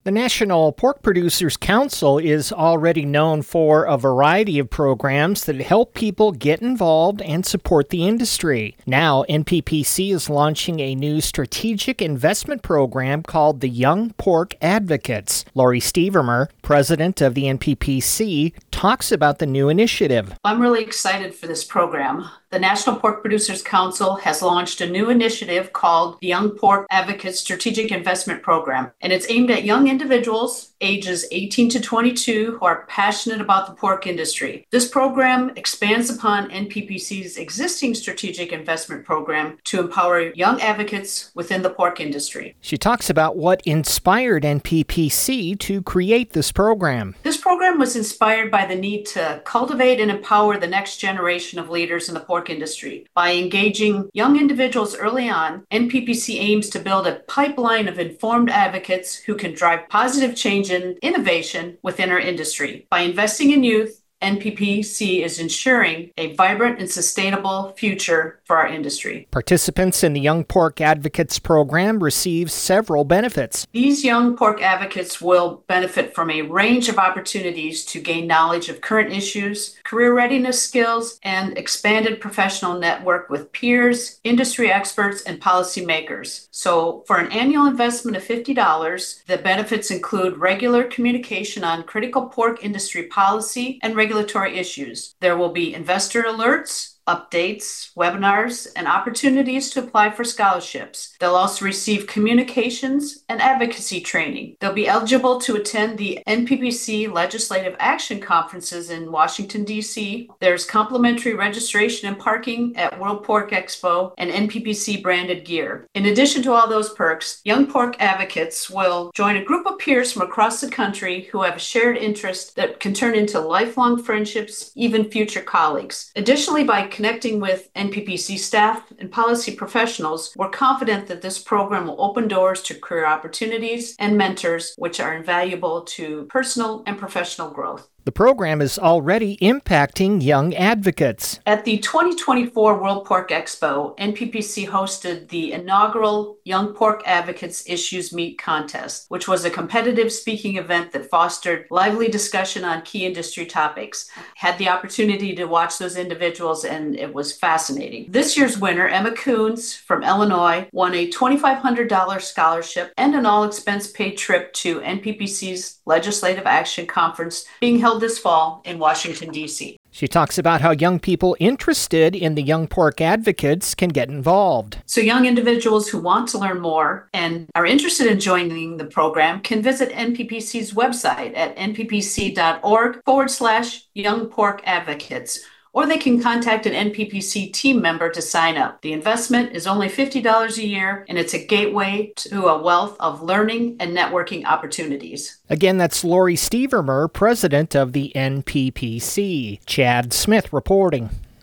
The National Pork Producers Council is already known for a variety of programs that help people get involved and support the industry. Now, NPPC is launching a new strategic investment program called the Young Pork Advocates. Lori Stevermer, president of the NPPC, talks about the new initiative. I'm really excited for this program. The National Pork Producers Council has launched a new initiative called the Young Pork Advocates Strategic Investment Program, and it's aimed at young individuals ages 18 to 22 who are passionate about the pork industry. This program expands upon NPPC's existing strategic investment program to empower young advocates within the pork industry. She talks about what inspired NPPC to create this program. This program was inspired by the need to cultivate and empower the next generation of leaders in the pork industry. By engaging young individuals early on, NPPC aims to build a pipeline of informed advocates who can drive positive change and innovation within our industry. By investing in youth, NPPC is ensuring a vibrant and sustainable future for our industry. Participants in the Young Pork Advocates program receive several benefits. These young pork advocates will benefit from a range of opportunities to gain knowledge of current issues, career readiness skills, and expanded professional network with peers, industry experts, and policymakers. So for an annual investment of $50, the benefits include regular communication on critical pork industry policy and regulatory issues. There will be investor alerts, updates, webinars, and opportunities to apply for scholarships. They'll also receive communications and advocacy training. They'll be eligible to attend the NPPC Legislative Action Conferences in Washington, D.C. There's complimentary registration and parking at World Pork Expo and NPPC branded gear. In addition to all those perks, young pork advocates will join a group of peers from across the country who have a shared interest that can turn into lifelong friendships, even future colleagues. Additionally, by connecting with NPPC staff and policy professionals, we're confident that this program will open doors to career opportunities and mentors, which are invaluable to personal and professional growth. The program is already impacting young advocates. At the 2024 World Pork Expo, NPPC hosted the inaugural Young Pork Advocates Issues Meet contest, which was a competitive speaking event that fostered lively discussion on key industry topics. Had the opportunity to watch those individuals, and it was fascinating. This year's winner, Emma Coons from Illinois, won a $2,500 scholarship and an all-expense-paid trip to NPPC's Legislative Action Conference being held this fall in Washington, D.C. She talks about how young people interested in the Young Pork Advocates can get involved. So young individuals who want to learn more and are interested in joining the program can visit NPPC's website at nppc.org/Young Pork Advocates, or they can contact an NPPC team member to sign up. The investment is only $50 a year, and it's a gateway to a wealth of learning and networking opportunities. Again, that's Lori Stevermer, president of the NPPC. Chad Smith reporting.